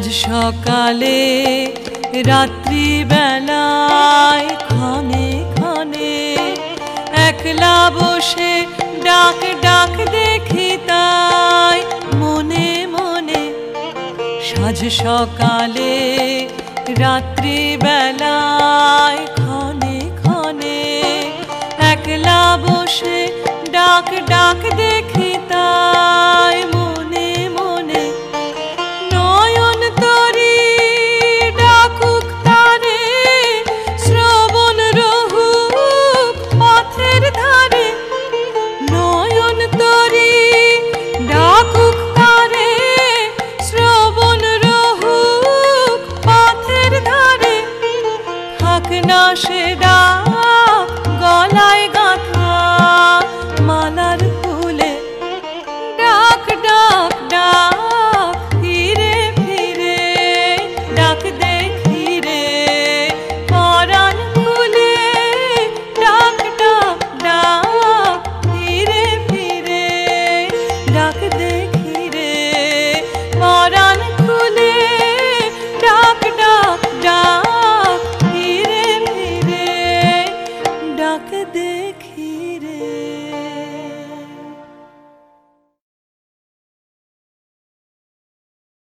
সকালে রাত্রি বেলায় ক্ষণে ক্ষণে একলা বসে ডাক ডাক দেখি তাই মনে মনে। সাঁঝ সকালে রাত্রি বেলায় ক্ষণে ক্ষণে একলা বসে ডাক ডাক দেখি